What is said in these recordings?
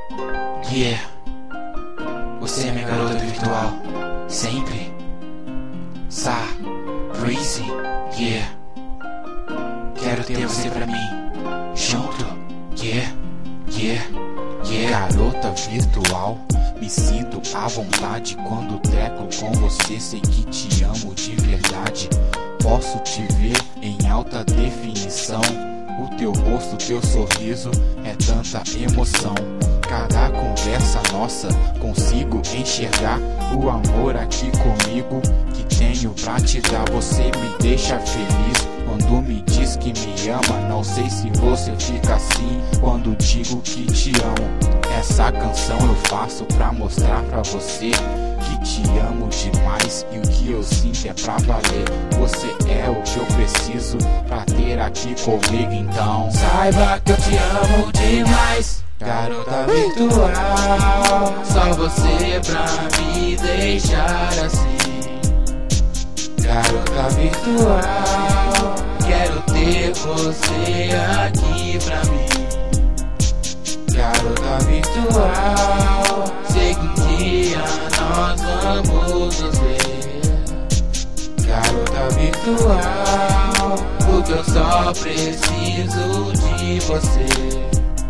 Yeah, você é minha garota virtual, sempre. Sa, Breezy, yeah. Quero ter você pra mim, junto, yeah, yeah, yeah. Garota virtual, me sinto à vontade quando treco com você. Sei que te amo de verdade. Posso te ver em alta definição. O teu rosto, teu sorriso é tanta emoção. Cada conversa nossa consigo enxergar o amor aqui comigo que tenho pra te dar. Você me deixa feliz quando me diz que me ama. Não sei se você fica assim quando digo que te amo. Essa canção eu faço pra mostrar pra você que te amo demais e o que eu sinto é pra valer. Você é o que eu preciso pra ter aqui comigo, então saiba que eu te amo demais, garota virtual. Só você pra me deixar assim, garota virtual. Quero ter você aqui pra mim, garota virtual. Sei que um dia nós vamos nos ver, garota virtual, porque eu só preciso de você.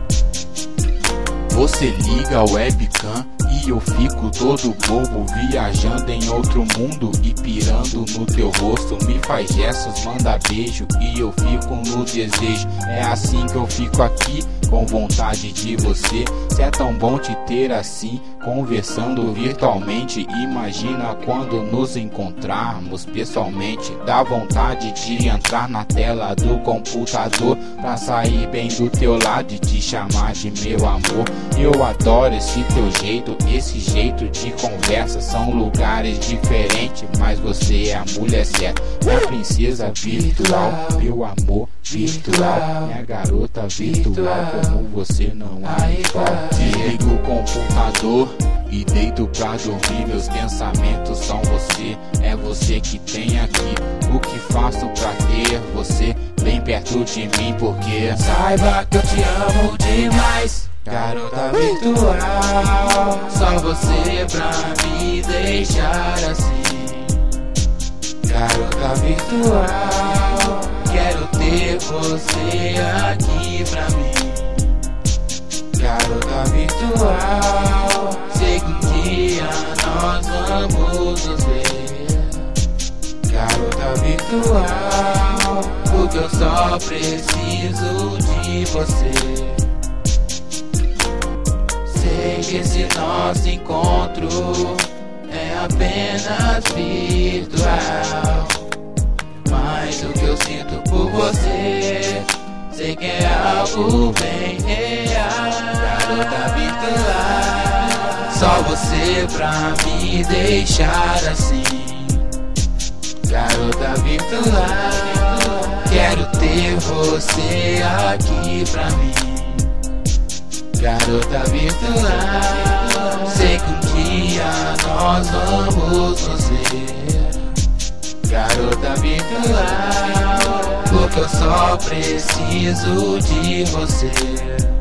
Você liga a webcam e eu fico todo bobo, viajando em outro mundo e pirando no teu rosto. Me faz gestos, manda beijo e eu fico no desejo. É assim que eu fico aqui, com vontade de você. Se é tão bom te ter assim, conversando virtualmente. Imagina quando nos encontrarmos pessoalmente. Dá vontade de entrar na tela do computador pra sair bem do teu lado e te chamar de meu amor. Eu adoro esse teu jeito, esse jeito de conversa. São lugares diferentes, mas você é a mulher certa. Minha princesa virtual, meu amor virtual, minha garota virtual. Como você não há igual. Desligo o computador e deito pra dormir. Meus pensamentos são você, é você que tem aqui. O que faço pra ter você bem perto de mim, porque saiba que eu te amo demais, garota virtual. Só você pra me deixar assim, garota virtual. Quero ter você aqui pra mim, garota virtual. Sei que um dia nós vamos nos ver, garota virtual, porque eu só preciso de você. Sei que esse nosso encontro é apenas virtual, mas o que eu sinto por você sei que é algo bem real, garota virtual. Só você pra me deixar assim, garota virtual. Quero ter você aqui pra mim, garota virtual. Sei que um dia nós vamos nos ver, garota virtual, porque eu só preciso de você.